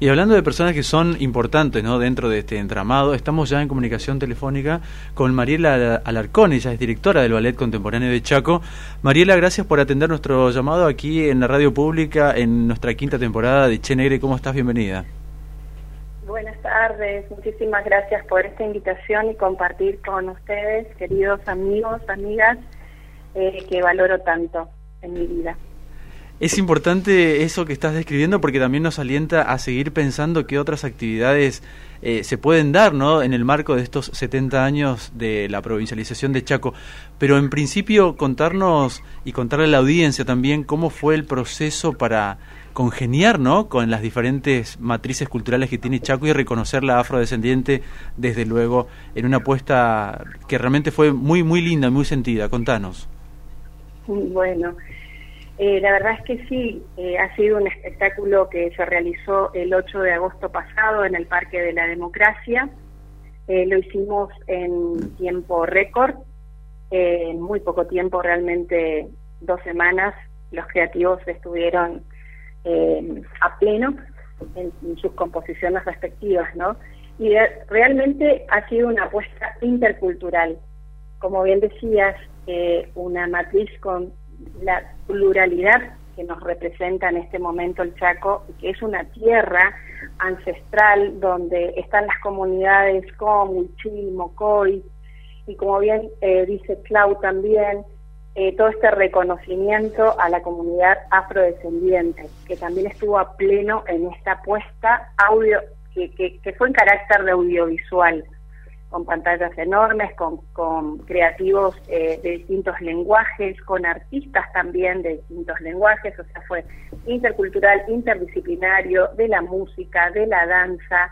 Y hablando de personas que son importantes, ¿no?, dentro de este entramado, estamos ya en comunicación telefónica con Mariela Alarcón. Ella es directora del Ballet Contemporáneo de Chaco. Mariela, gracias por atender nuestro llamado aquí en la radio pública en nuestra quinta temporada de Che Negre. ¿Cómo estás? Bienvenida. Buenas tardes, muchísimas gracias por esta invitación y compartir con ustedes, queridos amigos, amigas, que valoro tanto en mi vida. Es importante eso que estás describiendo porque también nos alienta a seguir pensando qué otras actividades se pueden dar, ¿no?, en el marco de estos 70 años de la provincialización de Chaco. Pero en principio contarnos y contarle a la audiencia también cómo fue el proceso para congeniar, ¿no?, con las diferentes matrices culturales que tiene Chaco y reconocer la afrodescendiente, desde luego, en una apuesta que realmente fue muy, muy linda, muy sentida. Contanos. Bueno, la verdad es que sí, ha sido un espectáculo que se realizó el 8 de agosto pasado en el Parque de la Democracia. Lo hicimos en tiempo récord, en muy poco tiempo, realmente 2 semanas. Los creativos estuvieron a pleno en sus composiciones respectivas, ¿no? Y realmente ha sido una apuesta intercultural. Como bien decías, una matriz con la pluralidad que nos representa en este momento el Chaco, que es una tierra ancestral donde están las comunidades Comu, Chil, Mocoy, y como bien dice Clau también, todo este reconocimiento a la comunidad afrodescendiente, que también estuvo a pleno en esta apuesta audio, que fue en carácter de audiovisual, con pantallas enormes, con creativos de distintos lenguajes, con artistas también de distintos lenguajes. O sea, fue intercultural, interdisciplinario, de la música, de la danza,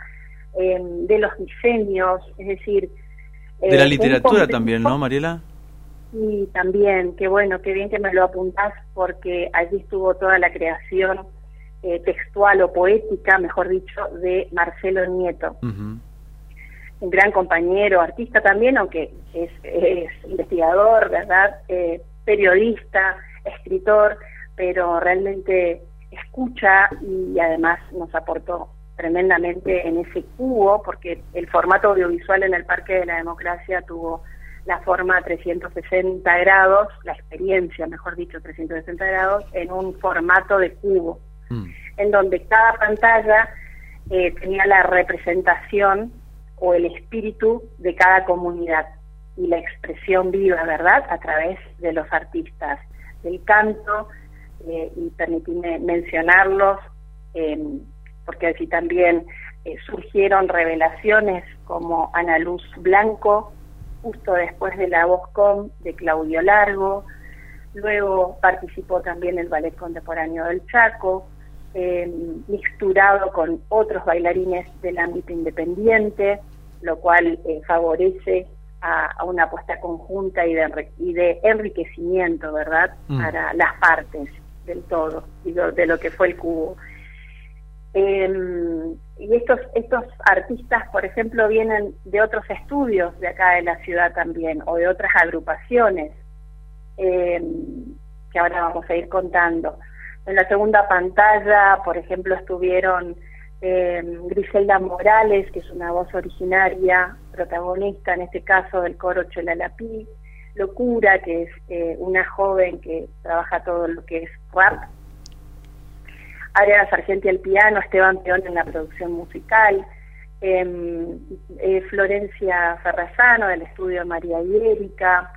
de los diseños, es decir... de la literatura también, ¿no, Mariela? Y también, qué bueno, qué bien que me lo apuntás, porque allí estuvo toda la creación textual o poética, mejor dicho, de Marcelo Nieto. Uh-huh. Un gran compañero, artista también, aunque es investigador, ¿verdad? Periodista, escritor, pero realmente escucha y además nos aportó tremendamente en ese cubo, porque el formato audiovisual en el Parque de la Democracia tuvo la forma 360 grados, la experiencia, mejor dicho, 360 grados, en un formato de cubo, en donde cada pantalla tenía la representación o el espíritu de cada comunidad y la expresión viva, ¿verdad?, a través de los artistas del canto, y permitíme mencionarlos, porque así también surgieron revelaciones como Ana Luz Blanco, justo después de la voz com de Claudio Largo. Luego participó también el Ballet Contemporáneo del Chaco, mixturado con otros bailarines del ámbito independiente, lo cual favorece a una apuesta conjunta y de enriquecimiento, ¿verdad?, para las partes del todo y de lo que fue el cubo. Y estos artistas, por ejemplo, vienen de otros estudios de acá de la ciudad también, o de otras agrupaciones, que ahora vamos a ir contando. En la segunda pantalla, por ejemplo, estuvieron Griselda Morales, que es una voz originaria, protagonista en este caso del coro Cholalapí, Locura, que es una joven que trabaja todo lo que es rap, Ariana Sargenti al piano, Esteban Peón en la producción musical, Florencia Ferrazano del estudio María Ibérica,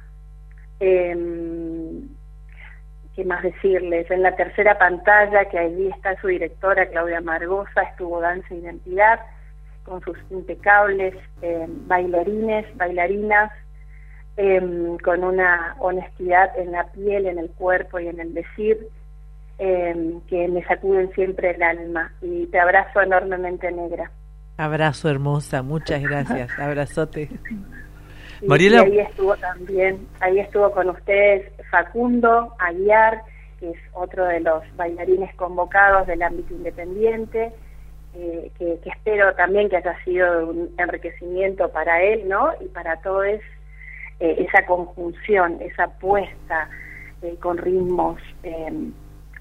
¿qué más decirles? En la tercera pantalla, que allí está su directora Claudia Margosa, estuvo Danza e Identidad, con sus impecables bailarinas, con una honestidad en la piel, en el cuerpo y en el decir, que me sacuden siempre el alma. Y te abrazo enormemente, negra. Abrazo, hermosa, muchas gracias. Abrazote. Mariela, y ahí estuvo con ustedes Facundo Aguiar, que es otro de los bailarines convocados del ámbito independiente, que espero también que haya sido un enriquecimiento para él, ¿no?, y para todos, esa conjunción, esa puesta con ritmos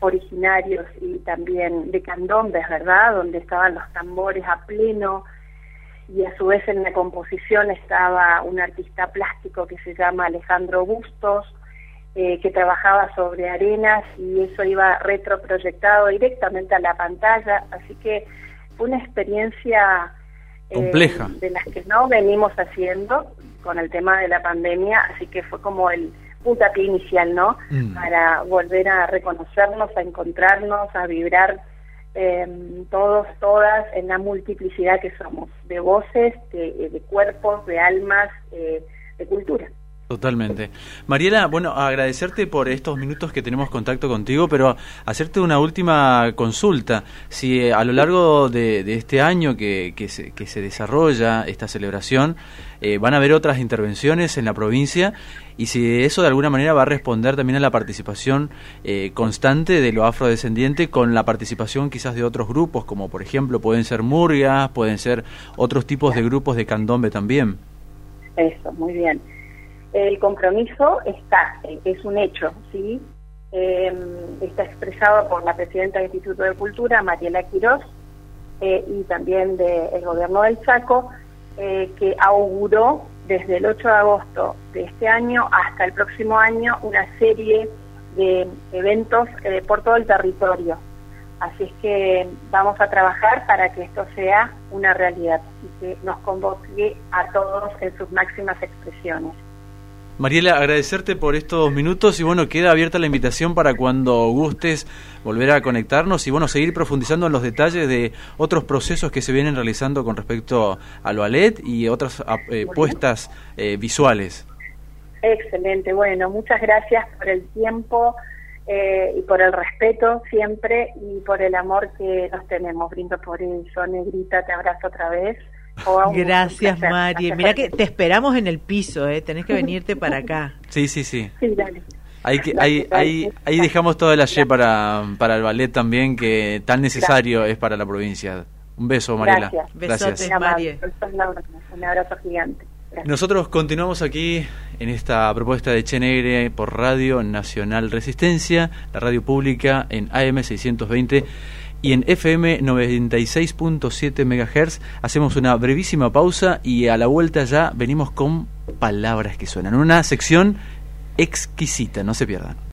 originarios y también de candombes, ¿verdad?, donde estaban los tambores a pleno, y a su vez en la composición estaba un artista plástico que se llama Alejandro Bustos, que trabajaba sobre arenas, y eso iba retroproyectado directamente a la pantalla, así que fue una experiencia compleja, de las que no venimos haciendo con el tema de la pandemia, así que fue como el puntapié inicial, ¿no? Para volver a reconocernos, a encontrarnos, a vibrar todos, todas, en la multiplicidad que somos, de voces, de cuerpos, de almas, de cultura. Totalmente. Mariela, bueno, agradecerte por estos minutos que tenemos contacto contigo, pero hacerte una última consulta. Si a lo largo de este año que se desarrolla esta celebración, van a haber otras intervenciones en la provincia, y si eso de alguna manera va a responder también a la participación constante de lo afrodescendiente, con la participación quizás de otros grupos, como por ejemplo pueden ser murgas, pueden ser otros tipos de grupos de candombe también. Eso, muy bien. El compromiso está, es un hecho, ¿sí? Está expresado por la presidenta del Instituto de Cultura, Mariela Quirós, y también del Gobierno del Chaco, que auguró desde el 8 de agosto de este año hasta el próximo año una serie de eventos por todo el territorio. Así es que vamos a trabajar para que esto sea una realidad y que nos convoque a todos en sus máximas expresiones. Mariela, agradecerte por estos minutos, y bueno, queda abierta la invitación para cuando gustes volver a conectarnos y bueno, seguir profundizando en los detalles de otros procesos que se vienen realizando con respecto al ballet y otras puestas visuales. Excelente, bueno, muchas gracias por el tiempo y por el respeto siempre y por el amor que nos tenemos. Brindo por eso, Negrita, te abrazo otra vez. Gracias, Mari. Mirá que te esperamos en el piso, tenés que venirte para acá. Sí. Sí, dale. Ahí dejamos toda la ye para el ballet también, que tan necesario es para la provincia. Un beso, Mariela. Besotes, Mari. Un abrazo gigante. Gracias. Nosotros continuamos aquí en esta propuesta de Che Negre por Radio Nacional Resistencia, la radio pública en AM 620 y en FM 96.7 MHz. Hacemos una brevísima pausa y a la vuelta ya venimos con Palabras que Suenan, una sección exquisita, no se pierdan.